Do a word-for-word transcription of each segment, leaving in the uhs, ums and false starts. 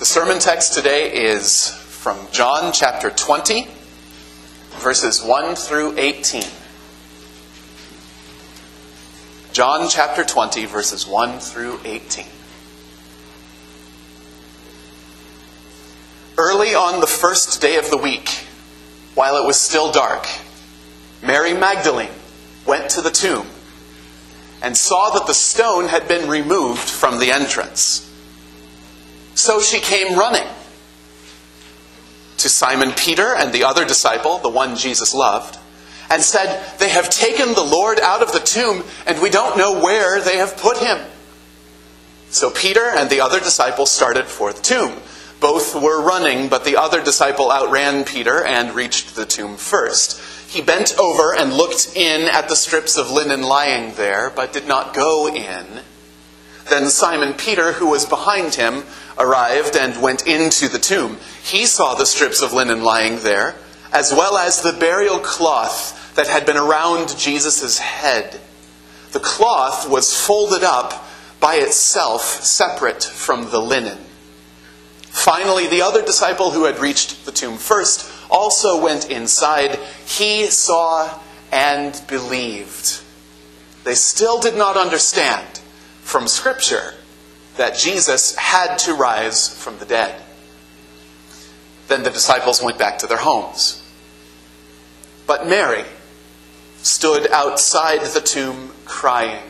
The sermon text today is from John chapter twenty, verses one through eighteen. John chapter twenty, verses one through eighteen. Early on the first day of the week, while it was still dark, Mary Magdalene went to the tomb and saw that the stone had been removed from the entrance. So she came running to Simon Peter and the other disciple, the one Jesus loved, and said, "They have taken the Lord out of the tomb, and we don't know where they have put him." So Peter and the other disciple started for the tomb. Both were running, but the other disciple outran Peter and reached the tomb first. He bent over and looked in at the strips of linen lying there, but did not go in. Then Simon Peter, who was behind him, arrived and went into the tomb. He saw the strips of linen lying there, as well as the burial cloth that had been around Jesus' head. The cloth was folded up by itself, separate from the linen. Finally, the other disciple who had reached the tomb first also went inside. He saw and believed. They still did not understand from Scripture that Jesus had to rise from the dead. Then the disciples went back to their homes. But Mary stood outside the tomb crying.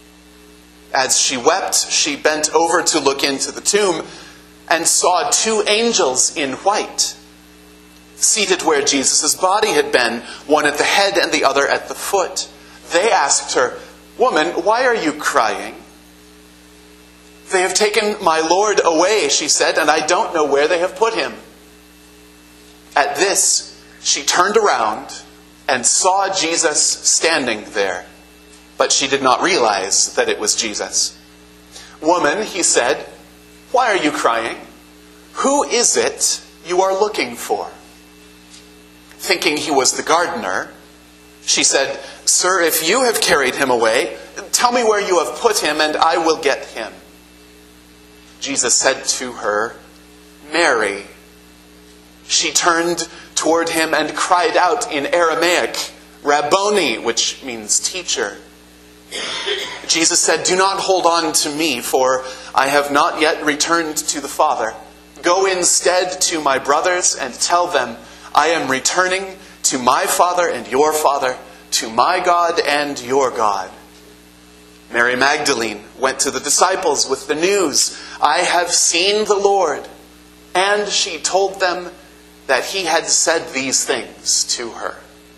As she wept, she bent over to look into the tomb and saw two angels in white, seated where Jesus' body had been, one at the head and the other at the foot. They asked her, "Woman, why are you crying?" "They have taken my Lord away," she said, "and I don't know where they have put him." At this, she turned around and saw Jesus standing there, but she did not realize that it was Jesus. "Woman," he said, "why are you crying? Who is it you are looking for?" Thinking he was the gardener, she said, "Sir, if you have carried him away, tell me where you have put him, and I will get him." Jesus said to her, "Mary." She turned toward him and cried out in Aramaic, "Rabboni," which means teacher. Jesus said, "Do not hold on to me, for I have not yet returned to the Father. Go instead to my brothers and tell them, I am returning to my Father and your Father, to my God and your God." Mary Magdalene went to the disciples with the news, "I have seen the Lord." And she told them that he had said these things to her.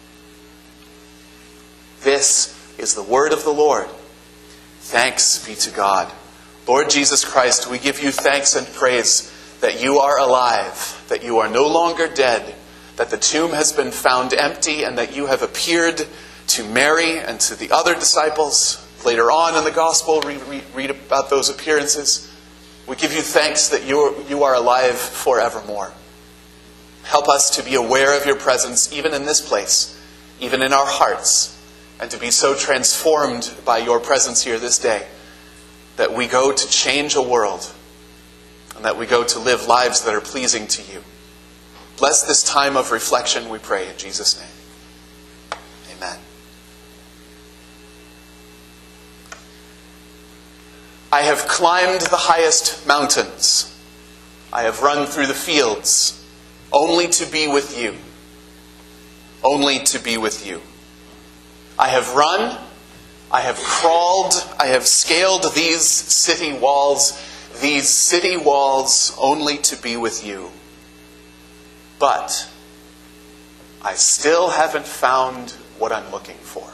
This is the word of the Lord. Thanks be to God. Lord Jesus Christ, we give you thanks and praise that you are alive, that you are no longer dead, that the tomb has been found empty, and that you have appeared to Mary and to the other disciples. Later on in the gospel, we read about those appearances. We give you thanks that you you are alive forevermore. Help us to be aware of your presence even in this place, even in our hearts, and to be so transformed by your presence here this day that we go to change a world and that we go to live lives that are pleasing to you. Bless this time of reflection, we pray in Jesus' name. Amen. I have climbed the highest mountains. I have run through the fields, only to be with you. Only to be with you. I have run, I have crawled, I have scaled these city walls, these city walls only to be with you. But I still haven't found what I'm looking for.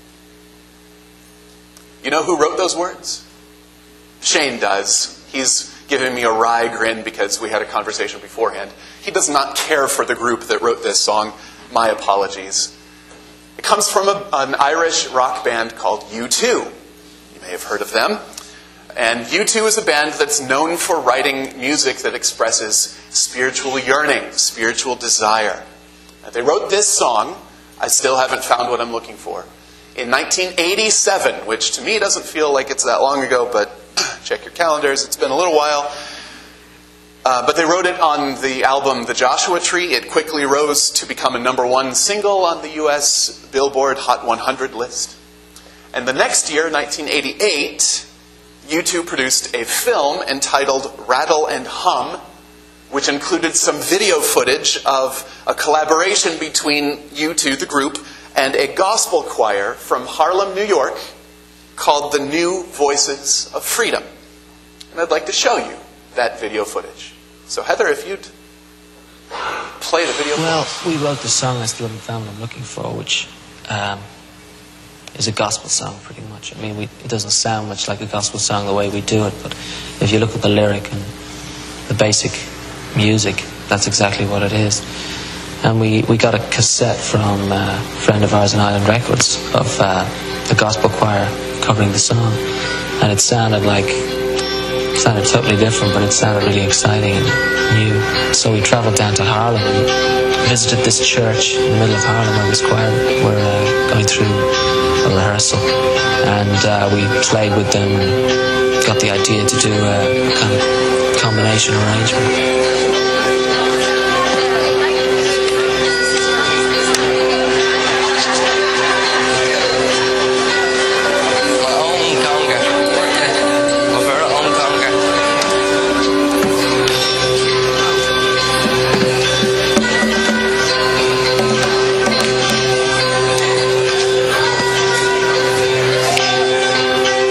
You know who wrote those words? Shane does. He's giving me a wry grin because we had a conversation beforehand. He does not care for the group that wrote this song. My apologies. It comes from a, an Irish rock band called U two. You may have heard of them. And U two is a band that's known for writing music that expresses spiritual yearning, spiritual desire. And they wrote this song, "I Still Haven't Found What I'm Looking For," in nineteen eighty-seven, which to me doesn't feel like it's that long ago, but check your calendars, it's been a little while. Uh, but they wrote it on the album The Joshua Tree. It quickly rose to become a number one single on the U S Billboard Hot one hundred list. And the next year, nineteen eighty-eight, U two produced a film entitled Rattle and Hum, which included some video footage of a collaboration between U two, the group, and a gospel choir from Harlem, New York, called The New Voices of Freedom. And I'd like to show you that video footage. So Heather, if you'd play the video. Well, we wrote the song I Still Haven't Found What I'm Looking For, which um, is a gospel song pretty much. I mean, we, it doesn't sound much like a gospel song the way we do it, but if you look at the lyric and the basic music, that's exactly what it is. And we, we got a cassette from uh, a friend of ours in Island Records of uh, the gospel choir covering the song, and it sounded like It sounded totally different, but it sounded really exciting and new. So we travelled down to Harlem and visited this church in the middle of Harlem where this choir were uh, going through a rehearsal. And uh, we played with them and got the idea to do a kind of combination arrangement.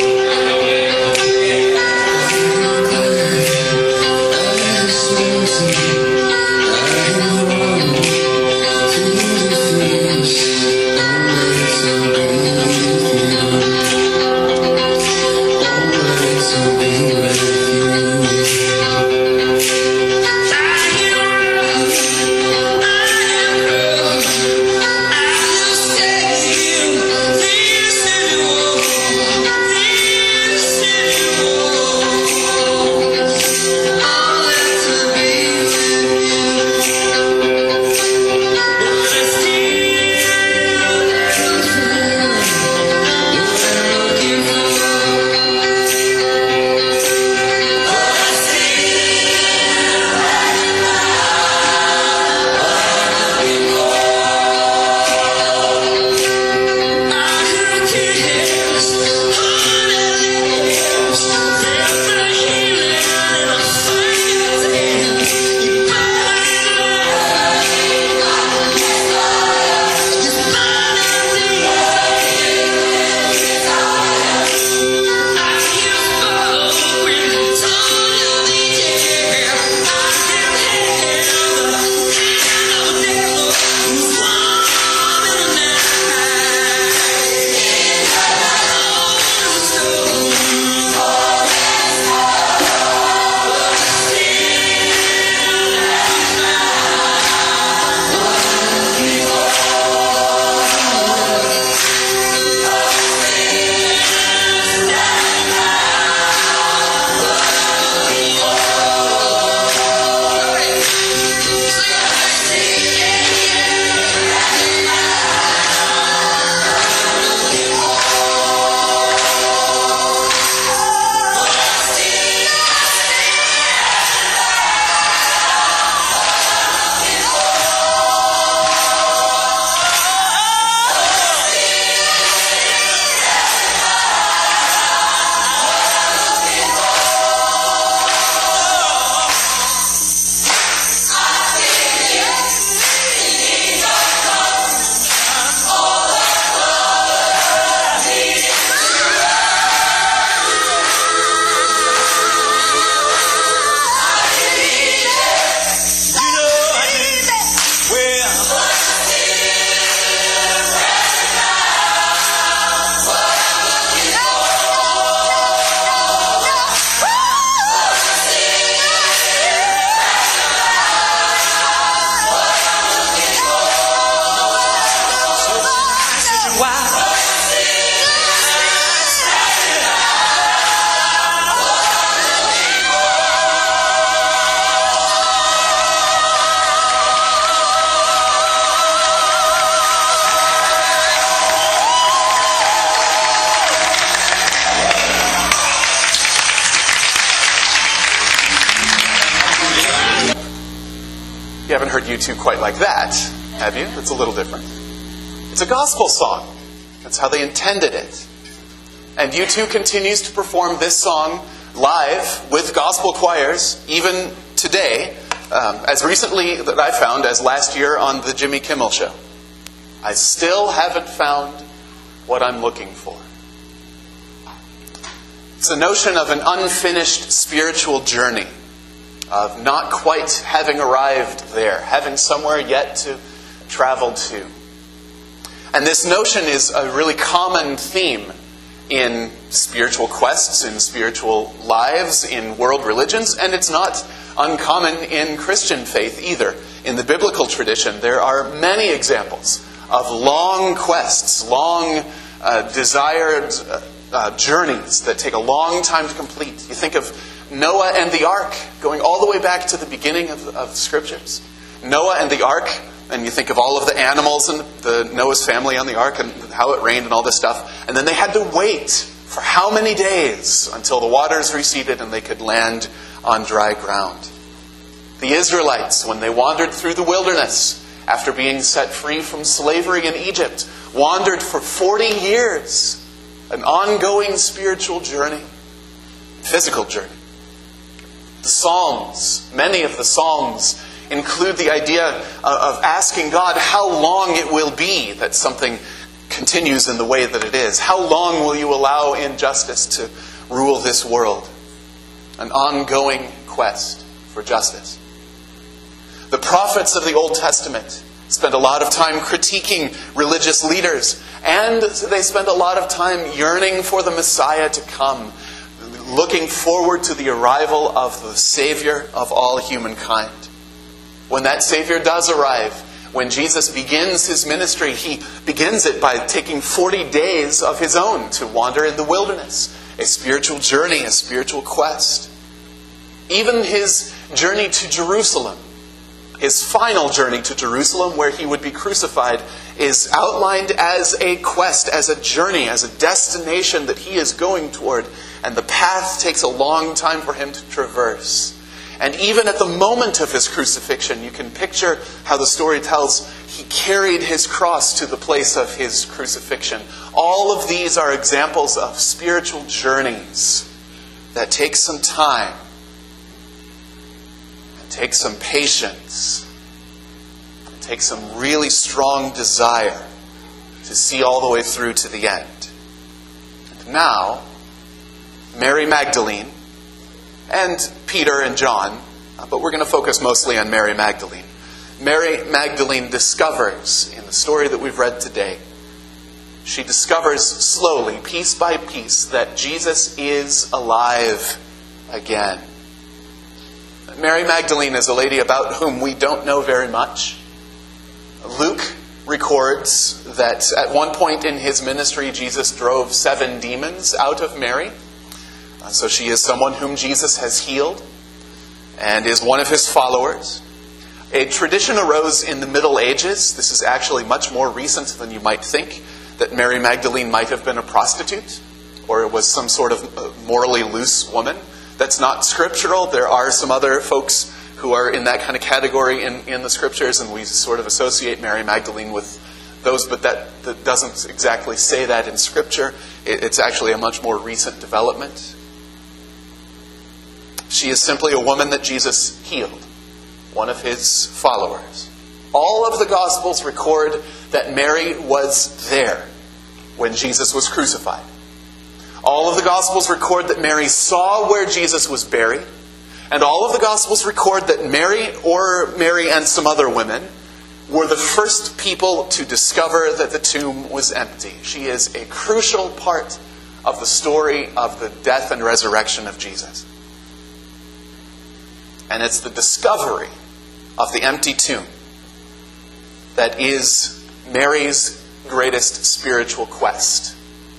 Seems You haven't heard U two quite like that, have you? It's a little different. It's a gospel song. That's how they intended it. And U two continues to perform this song live with gospel choirs, even today, um, as recently that I found as last year on the Jimmy Kimmel Show. I still haven't found what I'm looking for. It's the notion of an unfinished spiritual journey, of not quite having arrived there, having somewhere yet to travel to. And this notion is a really common theme in spiritual quests, in spiritual lives, in world religions, and it's not uncommon in Christian faith either. In the biblical tradition, there are many examples of long quests, long uh, desired uh, uh, journeys that take a long time to complete. You think of Noah and the ark, going all the way back to the beginning of, of the Scriptures. Noah and the ark, and you think of all of the animals and the Noah's family on the ark and how it rained and all this stuff. And then they had to wait for how many days until the waters receded and they could land on dry ground. The Israelites, when they wandered through the wilderness after being set free from slavery in Egypt, wandered for forty years. An ongoing spiritual journey, physical journey. The Psalms, many of the Psalms, include the idea of asking God how long it will be that something continues in the way that it is. How long will you allow injustice to rule this world? An ongoing quest for justice. The prophets of the Old Testament spend a lot of time critiquing religious leaders, and they spend a lot of time yearning for the Messiah to come, looking forward to the arrival of the Savior of all humankind. When that Savior does arrive, when Jesus begins his ministry, he begins it by taking forty days of his own to wander in the wilderness. A spiritual journey, a spiritual quest. Even his journey to Jerusalem, his final journey to Jerusalem where he would be crucified, is outlined as a quest, as a journey, as a destination that he is going toward. And the path takes a long time for him to traverse. And even at the moment of his crucifixion, you can picture how the story tells he carried his cross to the place of his crucifixion. All of these are examples of spiritual journeys that take some time, and take some patience, and take some really strong desire to see all the way through to the end. And now, Mary Magdalene, and Peter and John, but we're going to focus mostly on Mary Magdalene. Mary Magdalene discovers, in the story that we've read today, she discovers slowly, piece by piece, that Jesus is alive again. Mary Magdalene is a lady about whom we don't know very much. Luke records that at one point in his ministry, Jesus drove seven demons out of Mary. So she is someone whom Jesus has healed and is one of his followers. A tradition arose in the Middle Ages. This is actually much more recent than you might think, that Mary Magdalene might have been a prostitute or was some sort of morally loose woman. That's not scriptural. There are some other folks who are in that kind of category in, in the scriptures, and we sort of associate Mary Magdalene with those, but that, that doesn't exactly say that in Scripture. It, it's actually a much more recent development. She is simply a woman that Jesus healed, one of his followers. All of the Gospels record that Mary was there when Jesus was crucified. All of the Gospels record that Mary saw where Jesus was buried. And all of the Gospels record that Mary, or Mary and some other women, were the first people to discover that the tomb was empty. She is a crucial part of the story of the death and resurrection of Jesus. And it's the discovery of the empty tomb that is Mary's greatest spiritual quest.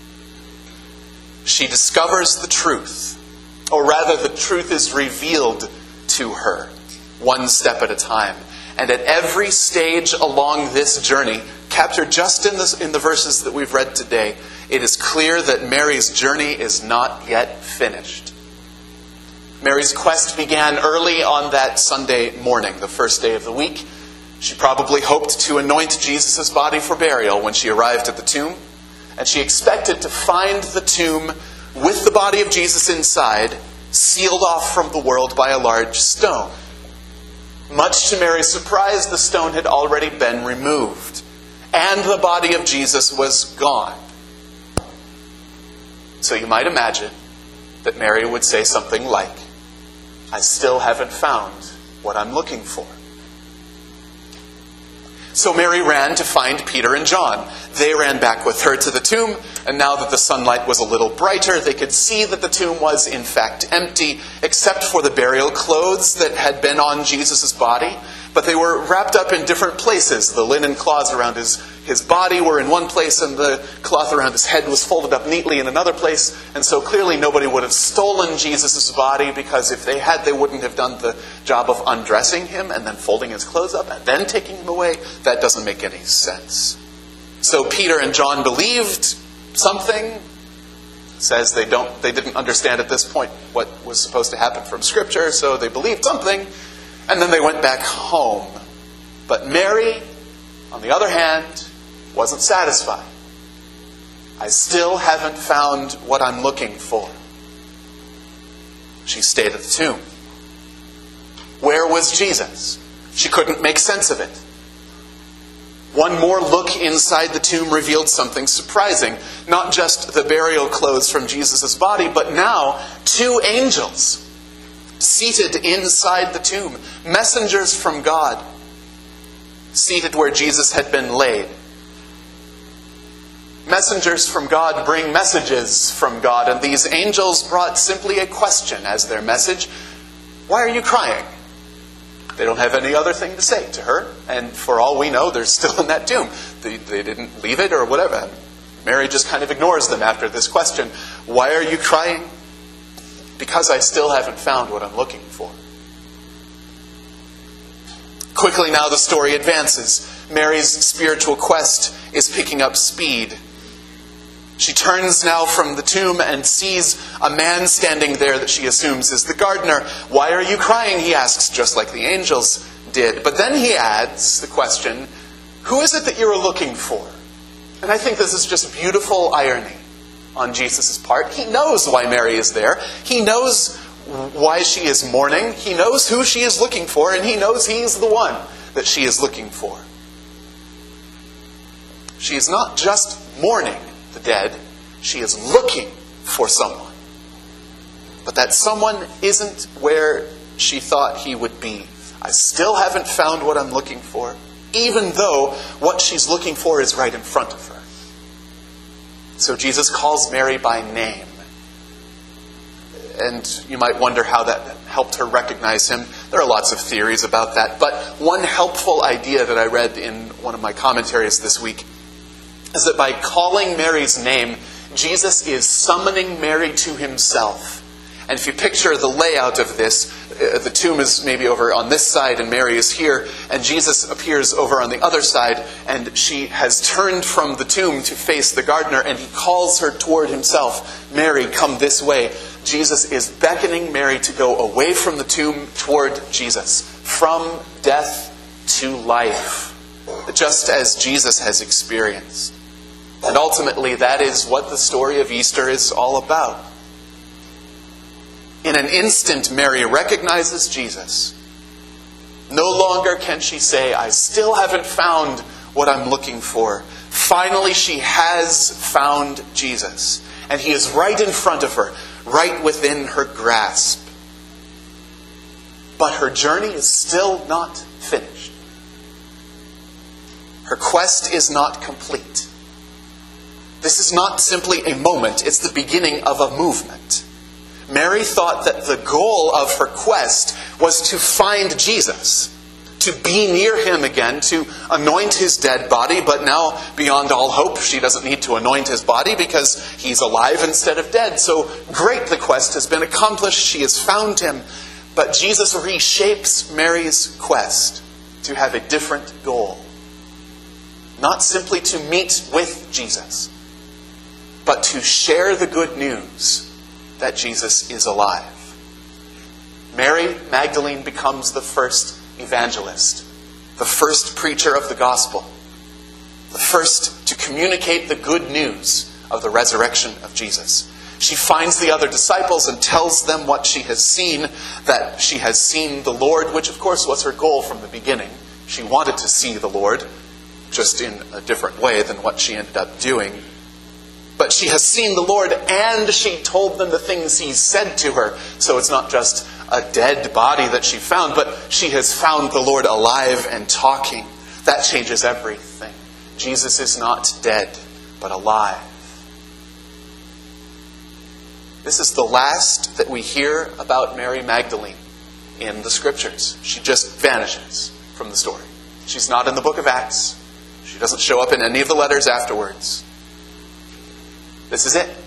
She discovers the truth, or rather the truth is revealed to her, one step at a time. And at every stage along this journey, captured just in, this, in the verses that we've read today, it is clear that Mary's journey is not yet finished. Mary's quest began early on that Sunday morning, the first day of the week. She probably hoped to anoint Jesus' body for burial when she arrived at the tomb, and she expected to find the tomb with the body of Jesus inside, sealed off from the world by a large stone. Much to Mary's surprise, the stone had already been removed, and the body of Jesus was gone. So you might imagine that Mary would say something like, "I still haven't found what I'm looking for." So Mary ran to find Peter and John. They ran back with her to the tomb, and now that the sunlight was a little brighter, they could see that the tomb was in fact empty, except for the burial clothes that had been on Jesus' body. But they were wrapped up in different places. The linen cloths around his, his body were in one place, and the cloth around his head was folded up neatly in another place. And so clearly nobody would have stolen Jesus' body, because if they had, they wouldn't have done the job of undressing him and then folding his clothes up and then taking him away. That doesn't make any sense. So Peter and John believed something. It says they don't they didn't understand at this point what was supposed to happen from Scripture, so they believed something, and then they went back home. But Mary, on the other hand, wasn't satisfied. "I still haven't found what I'm looking for." She stayed at the tomb. Where was Jesus? She couldn't make sense of it. One more look inside the tomb revealed something surprising. Not just the burial clothes from Jesus' body, but now two angels seated inside the tomb. Messengers from God, seated where Jesus had been laid. Messengers from God bring messages from God, and these angels brought simply a question as their message. "Why are you crying?" They don't have any other thing to say to her, and for all we know, they're still in that tomb. They, they didn't leave it or whatever. Mary just kind of ignores them after this question. "Why are you crying?" "Because I still haven't found what I'm looking for." Quickly now the story advances. Mary's spiritual quest is picking up speed. She turns now from the tomb and sees a man standing there that she assumes is the gardener. "Why are you crying?" he asks, just like the angels did. But then he adds the question, "Who is it that you're looking for?" And I think this is just beautiful irony on Jesus' part. He knows why Mary is there. He knows why she is mourning. He knows who she is looking for, and he knows he's the one that she is looking for. She is not just mourning the dead, she is looking for someone. But that someone isn't where she thought he would be. "I still haven't found what I'm looking for," even though what she's looking for is right in front of her. So Jesus calls Mary by name. And you might wonder how that helped her recognize him. There are lots of theories about that. But one helpful idea that I read in one of my commentaries this week is that by calling Mary's name, Jesus is summoning Mary to himself. And if you picture the layout of this, uh, the tomb is maybe over on this side and Mary is here, and Jesus appears over on the other side, and she has turned from the tomb to face the gardener, and he calls her toward himself. "Mary, come this way." Jesus is beckoning Mary to go away from the tomb toward Jesus, from death to life, just as Jesus has experienced. And ultimately, that is what the story of Easter is all about. In an instant, Mary recognizes Jesus. No longer can she say, "I still haven't found what I'm looking for." Finally, she has found Jesus. And he is right in front of her, right within her grasp. But her journey is still not finished. Her quest is not complete. This is not simply a moment, it's the beginning of a movement. Mary thought that the goal of her quest was to find Jesus, to be near him again, to anoint his dead body, but now, beyond all hope, she doesn't need to anoint his body because he's alive instead of dead. So great, the quest has been accomplished, she has found him. But Jesus reshapes Mary's quest to have a different goal. Not simply to meet with Jesus, but to share the good news that Jesus is alive. Mary Magdalene becomes the first evangelist, the first preacher of the gospel, the first to communicate the good news of the resurrection of Jesus. She finds the other disciples and tells them what she has seen, that she has seen the Lord, which of course was her goal from the beginning. She wanted to see the Lord, just in a different way than what she ended up doing. But she has seen the Lord, and she told them the things he said to her. So it's not just a dead body that she found, but she has found the Lord alive and talking. That changes everything. Jesus is not dead, but alive. This is the last that we hear about Mary Magdalene in the Scriptures. She just vanishes from the story. She's not in the book of Acts. She doesn't show up in any of the letters afterwards. This is it.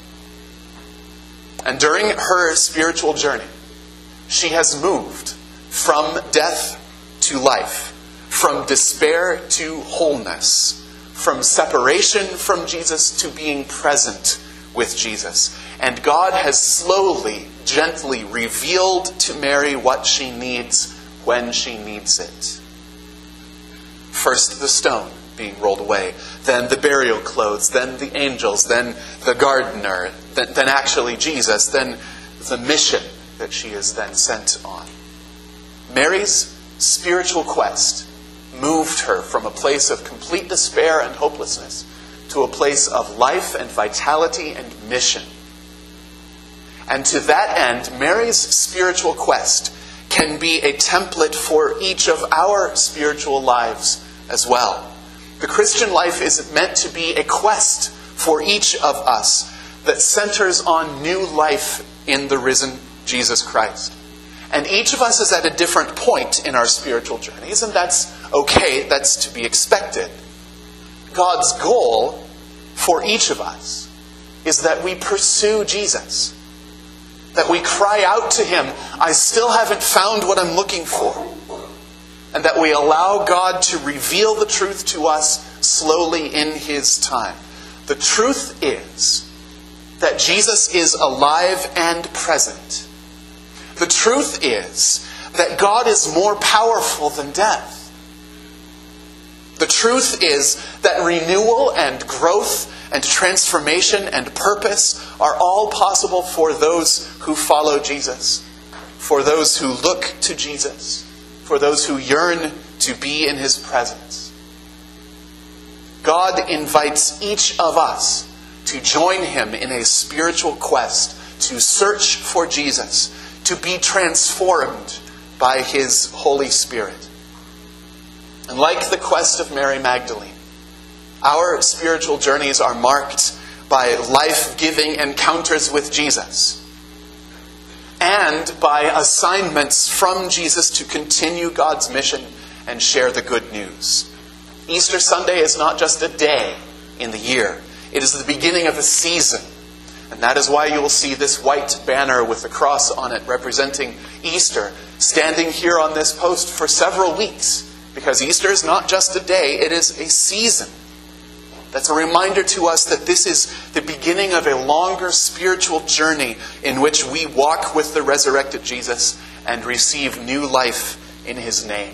And during her spiritual journey, she has moved from death to life, from despair to wholeness, from separation from Jesus to being present with Jesus. And God has slowly, gently revealed to Mary what she needs when she needs it. First the stone being rolled away, then the burial clothes, then the angels, then the gardener, then, then actually Jesus, then the mission that she is then sent on. Mary's spiritual quest moved her from a place of complete despair and hopelessness to a place of life and vitality and mission. And to that end, Mary's spiritual quest can be a template for each of our spiritual lives as well. The Christian life is meant to be a quest for each of us that centers on new life in the risen Jesus Christ. And each of us is at a different point in our spiritual journeys, and that's okay, that's to be expected. God's goal for each of us is that we pursue Jesus. That we cry out to Him, I still haven't found what I'm looking for. And that we allow God to reveal the truth to us slowly in His time. The truth is that Jesus is alive and present. The truth is that God is more powerful than death. The truth is that renewal and growth and transformation and purpose are all possible for those who follow Jesus, for those who look to Jesus, for those who yearn to be in His presence. God invites each of us to join Him in a spiritual quest, to search for Jesus, to be transformed by His Holy Spirit. And like the quest of Mary Magdalene, our spiritual journeys are marked by life-giving encounters with Jesus and by assignments from Jesus to continue God's mission and share the good news. Easter Sunday is not just a day in the year. It is the beginning of a season. And that is why you will see this white banner with the cross on it representing Easter standing here on this post for several weeks. Because Easter is not just a day, it is a season. That's a reminder to us that this is the beginning of a longer spiritual journey in which we walk with the resurrected Jesus and receive new life in His name.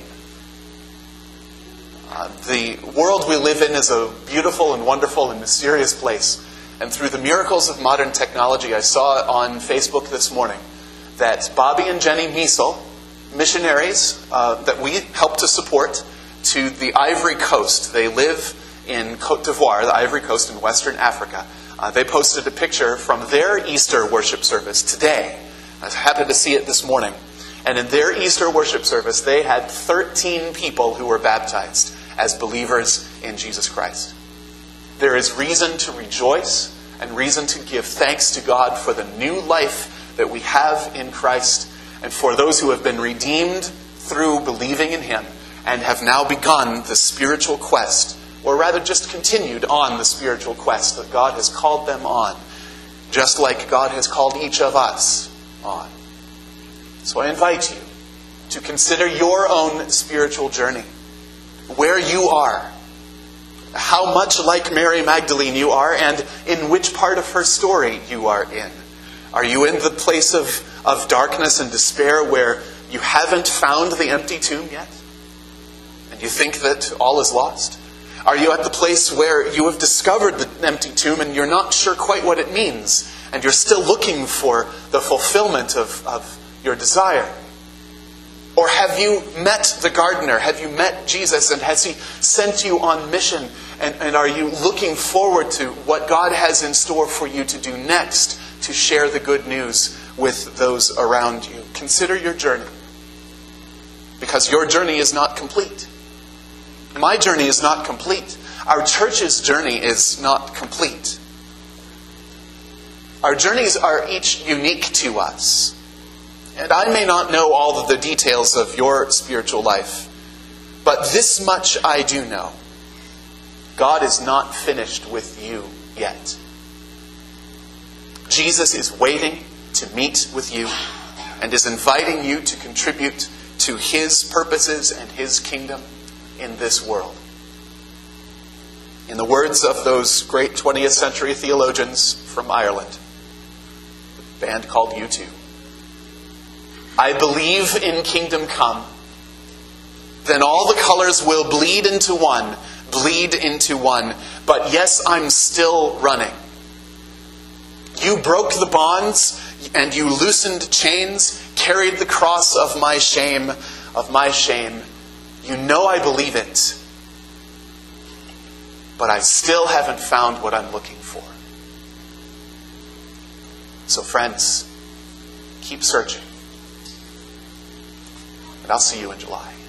Uh, the world we live in is a beautiful and wonderful and mysterious place. And through the miracles of modern technology, I saw on Facebook this morning that Bobby and Jenny Miesel, missionaries uh, that we help to support to the Ivory Coast. They live in Côte d'Ivoire, the Ivory Coast in Western Africa. Uh, they posted a picture from their Easter worship service today. I happened to see it this morning. And in their Easter worship service, they had thirteen people who were baptized as believers in Jesus Christ. There is reason to rejoice and reason to give thanks to God for the new life that we have in Christ, and for those who have been redeemed through believing in Him and have now begun the spiritual quest, or rather just continued on the spiritual quest that God has called them on, just like God has called each of us on. So I invite you to consider your own spiritual journey, where you are, how much like Mary Magdalene you are, and in which part of her story you are in. Are you in the place of, of darkness and despair where you haven't found the empty tomb yet? And you think that all is lost? Are you at the place where you have discovered the empty tomb and you're not sure quite what it means, and you're still looking for the fulfillment of, of your desire? Or have you met the gardener? Have you met Jesus, and has he sent you on mission? And, and are you looking forward to what God has in store for you to do next to share the good news with those around you? Consider your journey. Because your journey is not complete. My journey is not complete. Our church's journey is not complete. Our journeys are each unique to us. And I may not know all of the details of your spiritual life, but this much I do know. God is not finished with you yet. Jesus is waiting to meet with you and is inviting you to contribute to his purposes and his kingdom in this world. In the words of those great twentieth century theologians from Ireland, the band called U two, I believe in kingdom come, then all the colors will bleed into one, bleed into one. But yes, I'm still running. You broke the bonds and you loosened chains, carried the cross of my shame, of my shame. You know I believe it. But I still haven't found what I'm looking for. So friends, keep searching. And I'll see you in July.